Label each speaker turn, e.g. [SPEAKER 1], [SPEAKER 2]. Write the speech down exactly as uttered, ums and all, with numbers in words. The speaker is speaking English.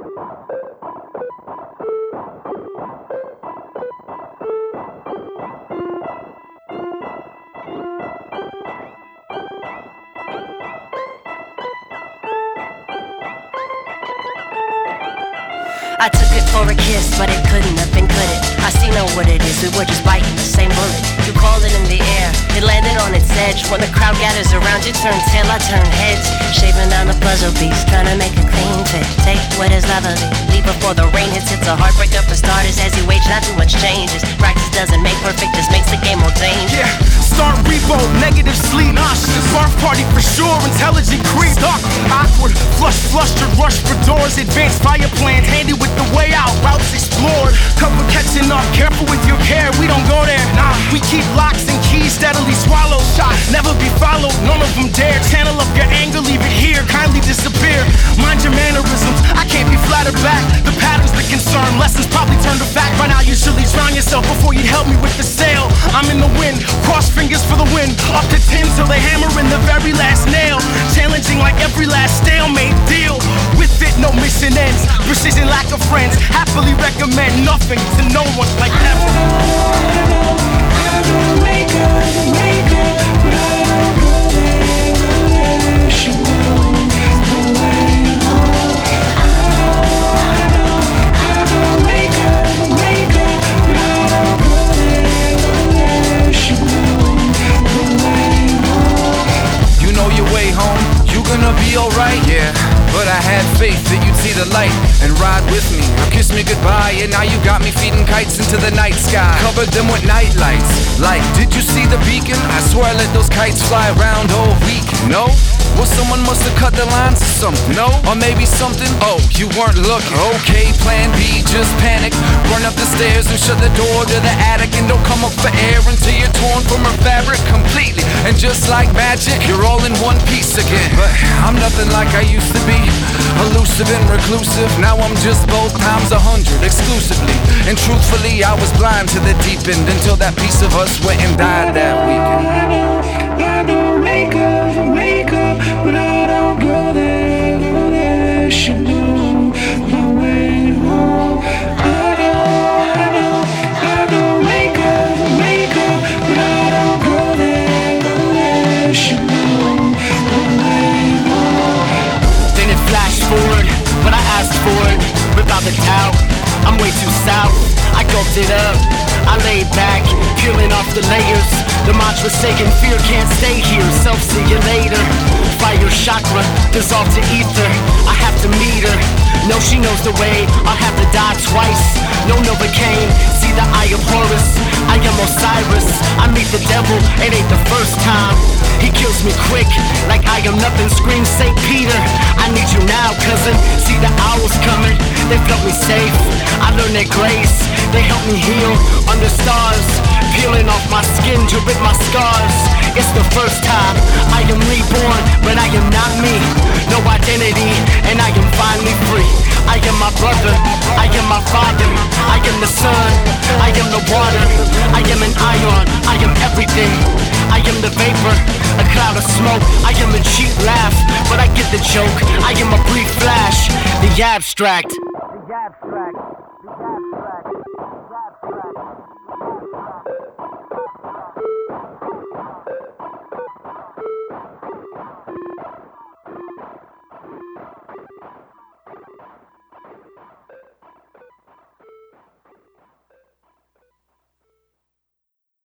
[SPEAKER 1] I took it for a kiss, but it couldn't have been, could it? I see know what it is, we were just biting the same bullet. You called it in the air, it landed on its edge. When the crowd gathers around you, turn tail, I turn heads. Shaving down the puzzle piece, trying to make a clean fit. Take what is lovely, leave before the rain hits. It's a heartbreaker for starters, as you age, not too much changes. Practice doesn't make perfect, just makes the game more dangerous.
[SPEAKER 2] Yeah, start repo, negative sleep, nauseous. Barf party for sure, intelligent creep. Dark, awkward, flush, flustered, rush for doors. Advanced fire plans, handy with the way out, routes explored. Cover catching up, careful with your care, we don't go there. Nah, we keep locks and keys steadily swallowed. Shots never be followed, none of them dare. Channel up your anger, leave it here, kindly disappear. Mind your mannerisms, I can't be flattered back. The pattern's the concern, lessons probably turn to fact. By now you should drown yourself before you help me with the sail. I'm in the wind, cross fingers for the win. Up to ten till they hammer in the very last nail. Challenging like every last stalemate deal. With it, no mission ends. Precision, lack of friends. Happily recommend nothing to no one like never.
[SPEAKER 3] I don't, I don't make up, make up, but I don't go there, go there. She knows the way home. I don't, I don't make up, make up, but I don't go there, go there. She knows the way home.
[SPEAKER 4] You know your way home, you gonna be alright, yeah. But I had faith that you'd see the light and ride with me or kiss me goodbye. And now you got me feeding kites into the night sky. Covered them with night lights. Like, did you see the beacon? I swear I let those kites fly around all week. No? Well, someone must have cut the lines or something. No? Or maybe something? Oh, you weren't looking. Okay, plan B, just panic. Run up the stairs and shut the door to the attic. And don't come up for air until you're torn from her fabric completely. And just like magic, you're all in one piece again. But I'm nothing like I used to be. Elusive and reclusive. Now I'm just both times a hundred exclusively. And truthfully, I was blind to the deep end until that piece of us went and died that weekend.
[SPEAKER 3] I don't, I don't make up, make up, but I don't go there, go there. She knows the way home. I don't, I don't, I don't make up, make up, but I don't go there, go there. She knows the way home.
[SPEAKER 2] Then it flashed forward, but I asked for it. Without the doubt, I'm way too south. I gulped it up, I laid back, peeling off the layers. The mantra's taking, fear can't stay here. Self see you later. Fire chakra, dissolve to ether. I have to meet her. No, she knows the way. I'll have to die twice. No Novocaine, see the eye of Horus. I am Osiris. I meet the devil, it ain't the first time. He kills me quick, like I am nothing. Scream Saint Peter, I need you now, cousin. See the owls coming, they felt me safe. I learned their grace, they helped me heal under stars. Peeling off my skin to rid my scars. It's the first time I am reborn, but I am not me. No identity, and I am finally free. I am my brother, I am my father, I am the sun, I am the water, I am an ion, I am everything. I am the vapor, a cloud of smoke. I am a cheap laugh, but I get the joke. I am a brief flash, the abstract.